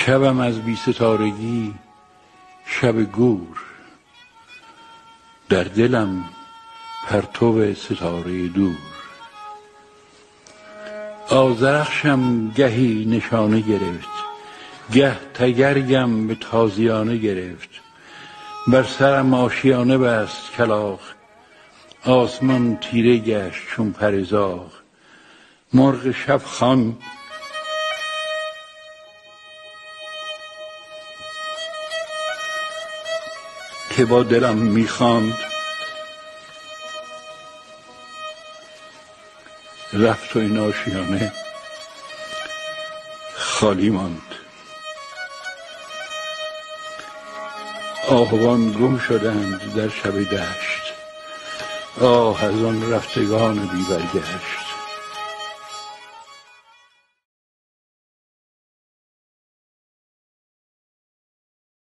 شبم از بی ستارگی شب گور، در دلم پرتو ستاره دور. آذرخشم گهی نشانه گرفت، گه تگرگم به تازیانه گرفت. بر سرم آشیانه بست کلاغ، آسمان تیره گشت چون پر زاغ. مرغ شب خوان که با دلم میخواند، رفت و این آشیانه خالی ماند. آهوان گم شدند در شب دشت، آه از آن رفتگان بی برگشت.